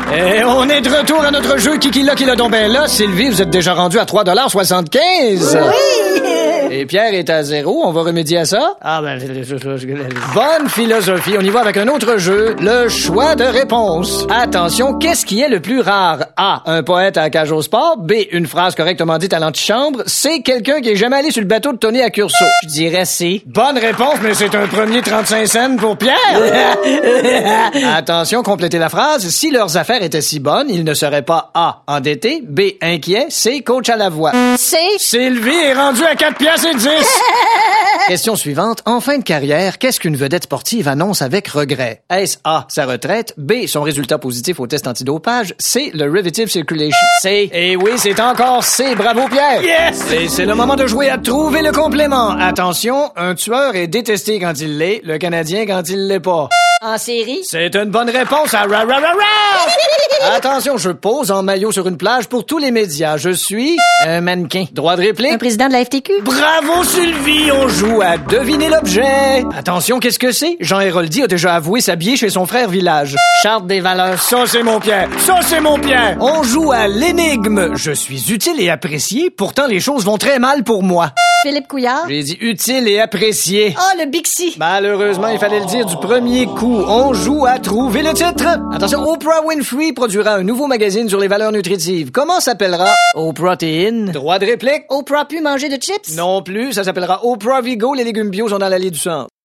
Et on est de retour à notre jeu Kiki là qui l'a donc ben là. Sylvie, vous êtes déjà rendu à 3,75 $. Oui! Et Pierre est à 0. On va remédier à ça? Ah, ben, Bonne philosophie. On y va avec un autre jeu. Le choix de réponse. Attention, qu'est-ce qui est le plus rare? A. Un poète à la cage au sport. B. Une phrase correctement dite à l'antichambre. C. Quelqu'un qui est jamais allé sur le bateau de Tony à Curso. je dirais C. Bonne réponse, mais c'est un premier 35 cents pour Pierre. Attention, complétez la phrase. Si leurs affaires étaient si bonnes, ils ne seraient pas A. Endettés. B. Inquiets. C. Coach à la voix. C. Sylvie est rendue à 4 piastres et 10. Question suivante. En fin de carrière, qu'est-ce qu'une vedette sportive annonce avec regret? Est-ce A. Sa retraite. B. Son résultat positif au test antidopage. C. Le Revitive Circulation. C. Et oui, c'est encore C. Bravo, Pierre. Yes! Et c'est le moment de jouer à trouver le complément. Attention, un tueur est détesté quand il l'est, le Canadien quand il l'est pas. En série? C'est une bonne réponse à ra ra ra ra! Attention, je pose en maillot sur une plage pour tous les médias. Je suis un mannequin. Droit de réplique? Un président de la FTQ? Bravo Sylvie, on joue à deviner l'objet. Attention, qu'est-ce que c'est? Jean Héroldi a déjà avoué s'habiller chez son frère Village. Charte des valeurs. Ça c'est mon Pierre. Ça c'est mon Pierre. On joue à l'énigme. Je suis utile et apprécié, pourtant les choses vont très mal pour moi. Philippe Couillard? J'ai dit utile et apprécié. Ah, le Bixi! Malheureusement, il fallait le dire du premier coup. On joue à trouver le titre. Attention, Oprah Winfrey produira un nouveau magazine sur les valeurs nutritives. Comment s'appellera? Au-protéine. Droit de réplique? Oprah pu manger de chips? Non plus, ça s'appellera Oprah Vigo, les légumes bio sont dans l'allée du centre.